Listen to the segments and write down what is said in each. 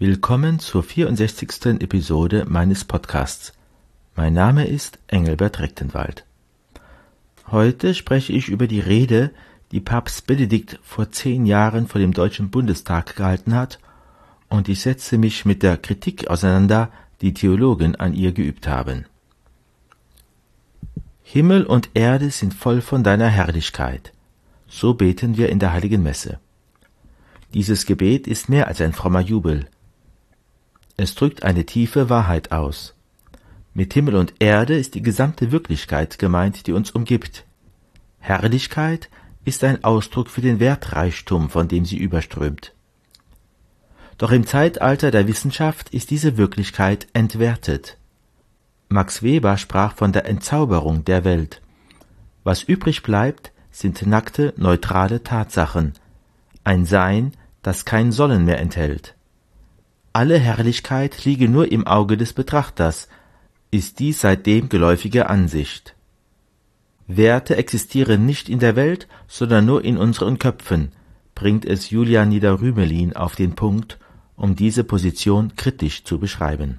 Willkommen zur 64. Episode meines Podcasts. Mein Name ist Engelbert Rechtenwald. Heute spreche ich über die Rede, die Papst Benedikt vor 10 Jahren vor dem Deutschen Bundestag gehalten hat, und ich setze mich mit der Kritik auseinander, die Theologen an ihr geübt haben. Himmel und Erde sind voll von deiner Herrlichkeit. So beten wir in der Heiligen Messe. Dieses Gebet ist mehr als ein frommer Jubel. Es drückt eine tiefe Wahrheit aus. Mit Himmel und Erde ist die gesamte Wirklichkeit gemeint, die uns umgibt. Herrlichkeit ist ein Ausdruck für den Wertreichtum, von dem sie überströmt. Doch im Zeitalter der Wissenschaft ist diese Wirklichkeit entwertet. Max Weber sprach von der Entzauberung der Welt. Was übrig bleibt, sind nackte, neutrale Tatsachen, ein Sein, das kein Sollen mehr enthält. Alle Herrlichkeit liege nur im Auge des Betrachters, ist dies seitdem geläufige Ansicht. Werte existieren nicht in der Welt, sondern nur in unseren Köpfen, bringt es Julian Nieder-Rümelin auf den Punkt, um diese Position kritisch zu beschreiben.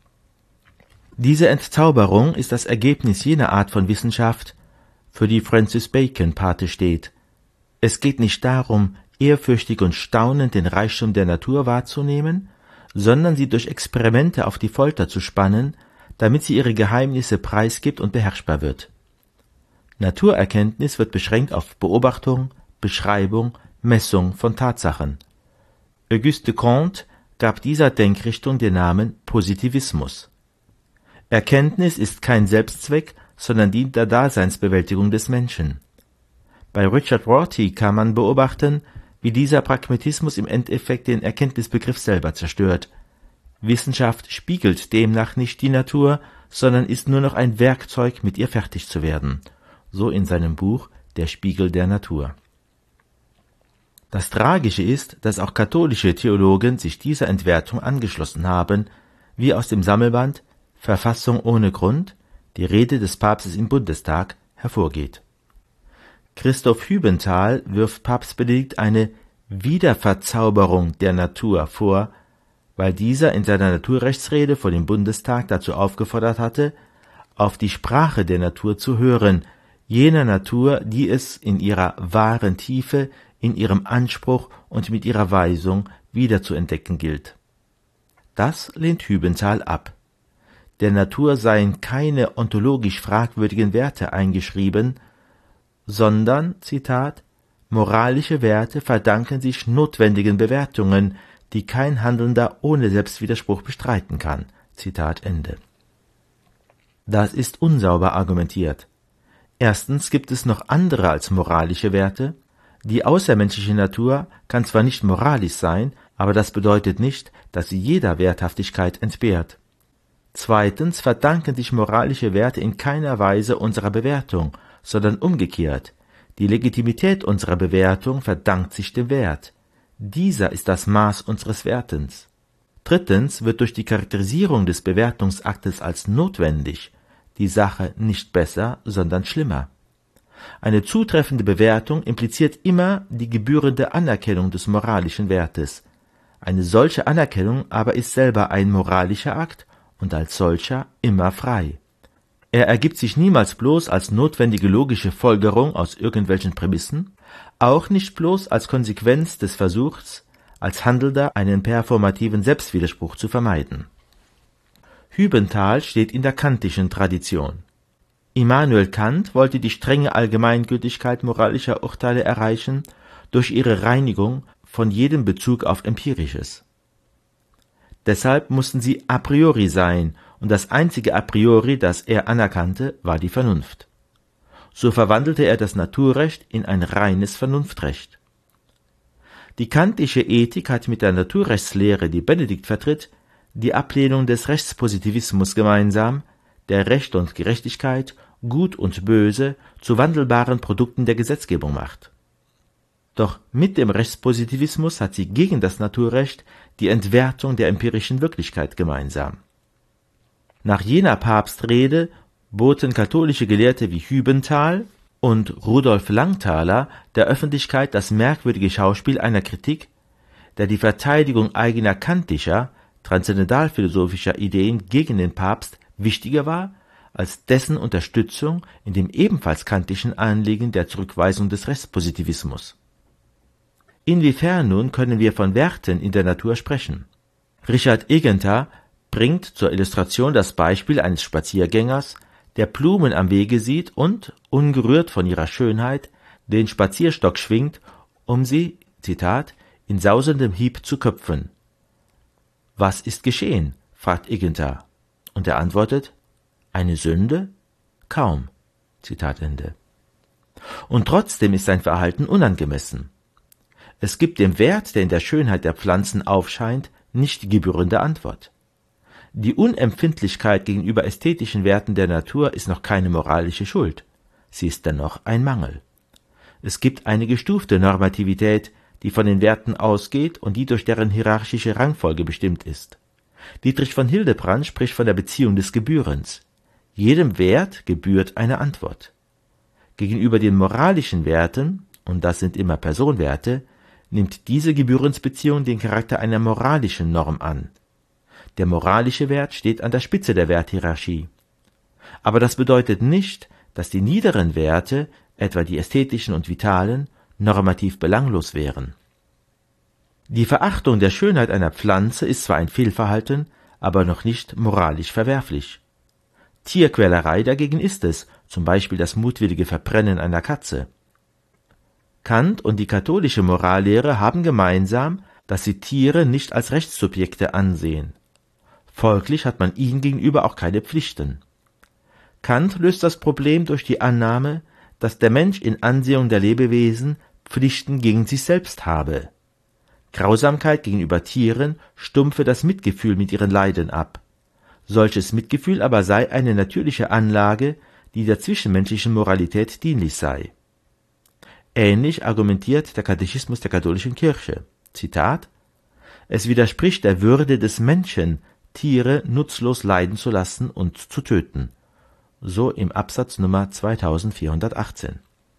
Diese Entzauberung ist das Ergebnis jener Art von Wissenschaft, für die Francis Bacon Pate steht. Es geht nicht darum, ehrfürchtig und staunend den Reichtum der Natur wahrzunehmen, sondern sie durch Experimente auf die Folter zu spannen, damit sie ihre Geheimnisse preisgibt und beherrschbar wird. Naturerkenntnis wird beschränkt auf Beobachtung, Beschreibung, Messung von Tatsachen. Auguste Comte gab dieser Denkrichtung den Namen Positivismus. Erkenntnis ist kein Selbstzweck, sondern dient der Daseinsbewältigung des Menschen. Bei Richard Rorty kann man beobachten, wie dieser Pragmatismus im Endeffekt den Erkenntnisbegriff selber zerstört. Wissenschaft spiegelt demnach nicht die Natur, sondern ist nur noch ein Werkzeug, mit ihr fertig zu werden. So in seinem Buch Der Spiegel der Natur. Das Tragische ist, dass auch katholische Theologen sich dieser Entwertung angeschlossen haben, wie aus dem Sammelband Verfassung ohne Grund, die Rede des Papstes im Bundestag, hervorgeht. Christoph Hübenthal wirft Papst Benedikt eine Wiederverzauberung der Natur vor, weil dieser in seiner Naturrechtsrede vor dem Bundestag dazu aufgefordert hatte, auf die Sprache der Natur zu hören, jener Natur, die es in ihrer wahren Tiefe, in ihrem Anspruch und mit ihrer Weisung wiederzuentdecken gilt. Das lehnt Hübenthal ab. Der Natur seien keine ontologisch fragwürdigen Werte eingeschrieben, sondern, Zitat, moralische Werte verdanken sich notwendigen Bewertungen, die kein Handelnder ohne Selbstwiderspruch bestreiten kann. Zitat Ende. Das ist unsauber argumentiert. Erstens gibt es noch andere als moralische Werte. Die außermenschliche Natur kann zwar nicht moralisch sein, aber das bedeutet nicht, dass sie jeder Werthaftigkeit entbehrt. Zweitens verdanken sich moralische Werte in keiner Weise unserer Bewertung, sondern umgekehrt. Die Legitimität unserer Bewertung verdankt sich dem Wert. Dieser ist das Maß unseres Wertens. Drittens wird durch die Charakterisierung des Bewertungsaktes als notwendig die Sache nicht besser, sondern schlimmer. Eine zutreffende Bewertung impliziert immer die gebührende Anerkennung des moralischen Wertes. Eine solche Anerkennung aber ist selber ein moralischer Akt und als solcher immer frei. Er ergibt sich niemals bloß als notwendige logische Folgerung aus irgendwelchen Prämissen, auch nicht bloß als Konsequenz des Versuchs, als Handelnder einen performativen Selbstwiderspruch zu vermeiden. Hübenthal steht in der kantischen Tradition. Immanuel Kant wollte die strenge Allgemeingültigkeit moralischer Urteile erreichen durch ihre Reinigung von jedem Bezug auf Empirisches. Deshalb mussten sie a priori sein, und das einzige a priori, das er anerkannte, war die Vernunft. So verwandelte er das Naturrecht in ein reines Vernunftrecht. Die kantische Ethik hat mit der Naturrechtslehre, die Benedikt vertritt, die Ablehnung des Rechtspositivismus gemeinsam, der Recht und Gerechtigkeit, Gut und Böse zu wandelbaren Produkten der Gesetzgebung macht. Doch mit dem Rechtspositivismus hat sie gegen das Naturrecht die Entwertung der empirischen Wirklichkeit gemeinsam. Nach jener Papstrede boten katholische Gelehrte wie Hübenthal und Rudolf Langthaler der Öffentlichkeit das merkwürdige Schauspiel einer Kritik, der die Verteidigung eigener kantischer, transzendentalphilosophischer Ideen gegen den Papst wichtiger war als dessen Unterstützung in dem ebenfalls kantischen Anliegen der Zurückweisung des Restpositivismus. Inwiefern nun können wir von Werten in der Natur sprechen? Richard Egenter bringt zur Illustration das Beispiel eines Spaziergängers, der Blumen am Wege sieht und, ungerührt von ihrer Schönheit, den Spazierstock schwingt, um sie, Zitat, in sausendem Hieb zu köpfen. »Was ist geschehen?« fragt Egenter, und er antwortet, »Eine Sünde? Kaum.« Zitat Ende. Und trotzdem ist sein Verhalten unangemessen. Es gibt dem Wert, der in der Schönheit der Pflanzen aufscheint, nicht die gebührende Antwort. Die Unempfindlichkeit gegenüber ästhetischen Werten der Natur ist noch keine moralische Schuld, sie ist dennoch ein Mangel. Es gibt eine gestufte Normativität, die von den Werten ausgeht und die durch deren hierarchische Rangfolge bestimmt ist. Dietrich von Hildebrand spricht von der Beziehung des Gebührens. Jedem Wert gebührt eine Antwort. Gegenüber den moralischen Werten, und das sind immer Personwerte, nimmt diese Gebührensbeziehung den Charakter einer moralischen Norm an. Der moralische Wert steht an der Spitze der Werthierarchie. Aber das bedeutet nicht, dass die niederen Werte, etwa die ästhetischen und vitalen, normativ belanglos wären. Die Verachtung der Schönheit einer Pflanze ist zwar ein Fehlverhalten, aber noch nicht moralisch verwerflich. Tierquälerei dagegen ist es, zum Beispiel das mutwillige Verbrennen einer Katze. Kant und die katholische Morallehre haben gemeinsam, dass sie Tiere nicht als Rechtssubjekte ansehen. Folglich hat man ihnen gegenüber auch keine Pflichten. Kant löst das Problem durch die Annahme, dass der Mensch in Ansehung der Lebewesen Pflichten gegen sich selbst habe. Grausamkeit gegenüber Tieren stumpfe das Mitgefühl mit ihren Leiden ab. Solches Mitgefühl aber sei eine natürliche Anlage, die der zwischenmenschlichen Moralität dienlich sei. Ähnlich argumentiert der Katechismus der katholischen Kirche. Zitat: Es widerspricht der Würde des Menschen, Tiere nutzlos leiden zu lassen und zu töten. So im Absatz Nummer 2418.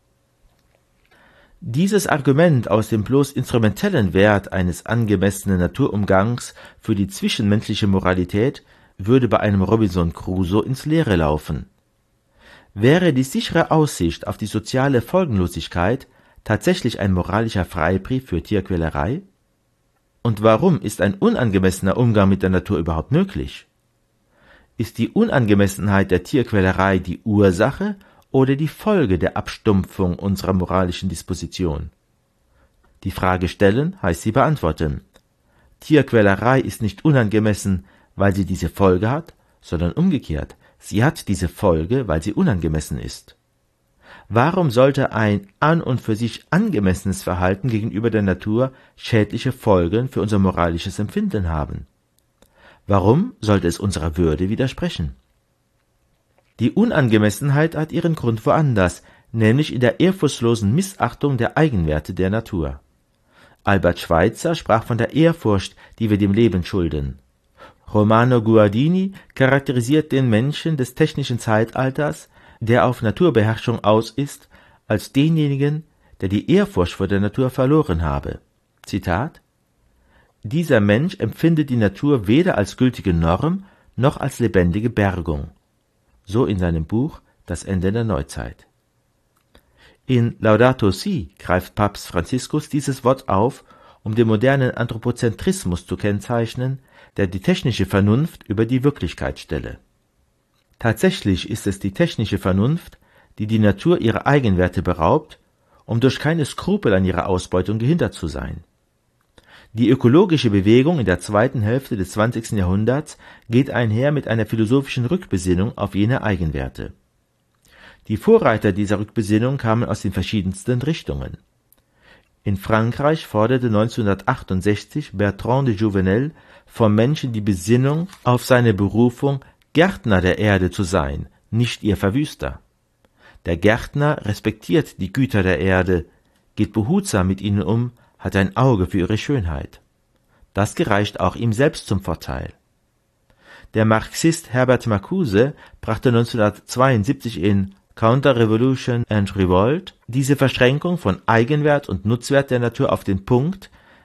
Dieses Argument aus dem bloß instrumentellen Wert eines angemessenen Naturumgangs für die zwischenmenschliche Moralität würde bei einem Robinson Crusoe ins Leere laufen. Wäre die sichere Aussicht auf die soziale Folgenlosigkeit tatsächlich ein moralischer Freibrief für Tierquälerei? Und warum ist ein unangemessener Umgang mit der Natur überhaupt möglich? Ist die Unangemessenheit der Tierquälerei die Ursache oder die Folge der Abstumpfung unserer moralischen Disposition? Die Frage stellen heißt sie beantworten. Tierquälerei ist nicht unangemessen, weil sie diese Folge hat, sondern umgekehrt, sie hat diese Folge, weil sie unangemessen ist. Warum sollte ein an und für sich angemessenes Verhalten gegenüber der Natur schädliche Folgen für unser moralisches Empfinden haben? Warum sollte es unserer Würde widersprechen? Die Unangemessenheit hat ihren Grund woanders, nämlich in der ehrfurchtslosen Missachtung der Eigenwerte der Natur. Albert Schweitzer sprach von der Ehrfurcht, die wir dem Leben schulden. Romano Guardini charakterisiert den Menschen des technischen Zeitalters, der auf Naturbeherrschung aus ist, als denjenigen, der die Ehrfurcht vor der Natur verloren habe. Zitat: Dieser Mensch empfindet die Natur weder als gültige Norm noch als lebendige Bergung. So in seinem Buch Das Ende der Neuzeit. In Laudato Si greift Papst Franziskus dieses Wort auf, um den modernen Anthropozentrismus zu kennzeichnen, der die technische Vernunft über die Wirklichkeit stelle. Tatsächlich ist es die technische Vernunft, die die Natur ihrer Eigenwerte beraubt, um durch keine Skrupel an ihrer Ausbeutung gehindert zu sein. Die ökologische Bewegung in der zweiten Hälfte des 20. Jahrhunderts geht einher mit einer philosophischen Rückbesinnung auf jene Eigenwerte. Die Vorreiter dieser Rückbesinnung kamen aus den verschiedensten Richtungen. In Frankreich forderte 1968 Bertrand de Jouvenel vom Menschen die Besinnung auf seine Berufung, Gärtner der Erde zu sein, nicht ihr Verwüster. Der Gärtner respektiert die Güter der Erde, geht behutsam mit ihnen um, hat ein Auge für ihre Schönheit. Das gereicht auch ihm selbst zum Vorteil. Der Marxist Herbert Marcuse brachte 1972 in Counter Revolution and Revolt diese Verschränkung von Eigenwert und Nutzwert der Natur auf den Punkt,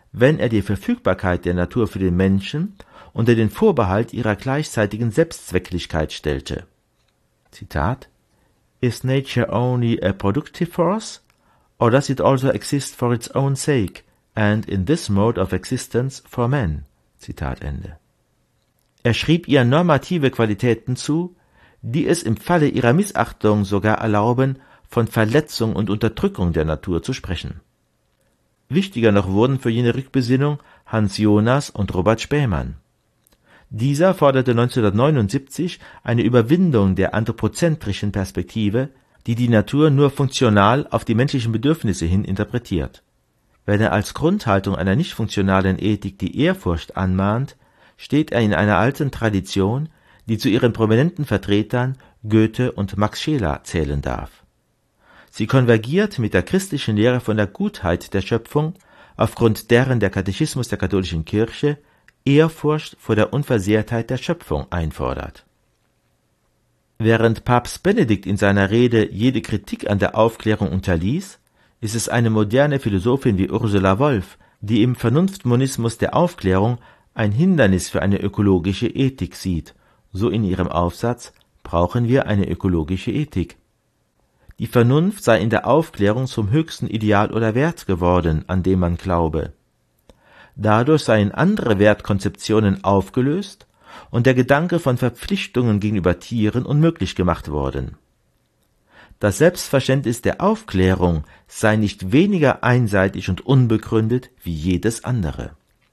wenn er die Verfügbarkeit der Natur für den Menschen unter den Vorbehalt ihrer gleichzeitigen Selbstzwecklichkeit stellte. Zitat: Is nature only a productive force, or does it also exist for its own sake, and in this mode of existence for man? Zitat Ende. Er schrieb ihr normative Qualitäten zu, die es im Falle ihrer Missachtung sogar erlauben, von Verletzung und Unterdrückung der Natur zu sprechen. Wichtiger noch wurden für jene Rückbesinnung Hans Jonas und Robert Spähmann. Dieser forderte 1979 eine Überwindung der anthropozentrischen Perspektive, die die Natur nur funktional auf die menschlichen Bedürfnisse hin interpretiert. Wenn er als Grundhaltung einer nicht funktionalen Ethik die Ehrfurcht anmahnt, steht er in einer alten Tradition, die zu ihren prominenten Vertretern Goethe und Max Scheler zählen darf. Sie konvergiert mit der christlichen Lehre von der Gutheit der Schöpfung, aufgrund deren der Katechismus der katholischen Kirche Ehrfurcht vor der Unversehrtheit der Schöpfung einfordert. Während Papst Benedikt in seiner Rede jede Kritik an der Aufklärung unterließ, ist es eine moderne Philosophin wie Ursula Wolf, die im Vernunftmonismus der Aufklärung ein Hindernis für eine ökologische Ethik sieht, so in ihrem Aufsatz »Brauchen wir eine ökologische Ethik?« Die Vernunft sei in der Aufklärung zum höchsten Ideal oder Wert geworden, an dem man glaube. Dadurch seien andere Wertkonzeptionen aufgelöst und der Gedanke von Verpflichtungen gegenüber Tieren unmöglich gemacht worden. Das Selbstverständnis der Aufklärung sei nicht weniger einseitig und unbegründet wie jedes andere.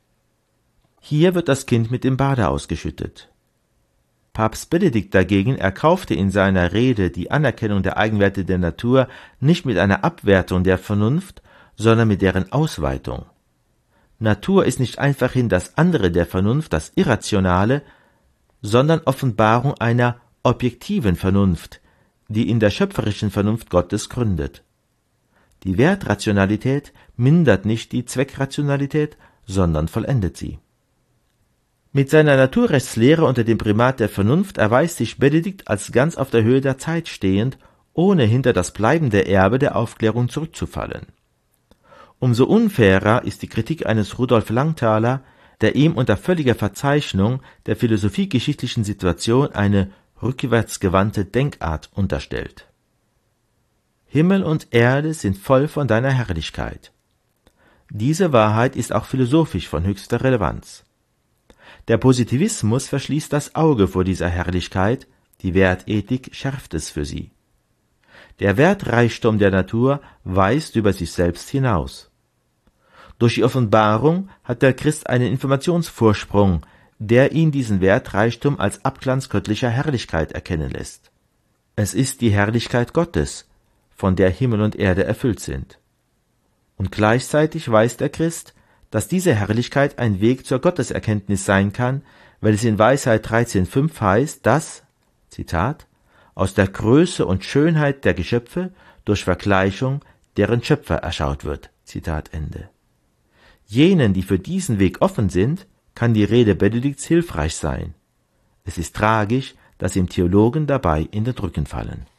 Hier wird das Kind mit dem Bade ausgeschüttet. Papst Benedikt dagegen erkaufte in seiner Rede die Anerkennung der Eigenwerte der Natur nicht mit einer Abwertung der Vernunft, sondern mit deren Ausweitung. Natur ist nicht einfachhin das andere der Vernunft, das Irrationale, sondern Offenbarung einer objektiven Vernunft, die in der schöpferischen Vernunft Gottes gründet. Die Wertrationalität mindert nicht die Zweckrationalität, sondern vollendet sie. Mit seiner Naturrechtslehre unter dem Primat der Vernunft erweist sich Benedikt als ganz auf der Höhe der Zeit stehend, ohne hinter das bleibende Erbe der Aufklärung zurückzufallen. Umso unfairer ist die Kritik eines Rudolf Langthaler, der ihm unter völliger Verzeichnung der philosophiegeschichtlichen Situation eine rückwärtsgewandte Denkart unterstellt. Himmel und Erde sind voll von deiner Herrlichkeit. Diese Wahrheit ist auch philosophisch von höchster Relevanz. Der Positivismus verschließt das Auge vor dieser Herrlichkeit, die Wertethik schärft es für sie. Der Wertreichtum der Natur weist über sich selbst hinaus. Durch die Offenbarung hat der Christ einen Informationsvorsprung, der ihn diesen Wertreichtum als Abglanz göttlicher Herrlichkeit erkennen lässt. Es ist die Herrlichkeit Gottes, von der Himmel und Erde erfüllt sind. Und gleichzeitig weiß der Christ, dass diese Herrlichkeit ein Weg zur Gotteserkenntnis sein kann, weil es in Weisheit 13,5 heißt, dass, Zitat, aus der Größe und Schönheit der Geschöpfe durch Vergleichung deren Schöpfer erschaut wird. Zitat Ende. Jenen, die für diesen Weg offen sind, kann die Rede Benedikts hilfreich sein. Es ist tragisch, dass ihm Theologen dabei in den Rücken fallen.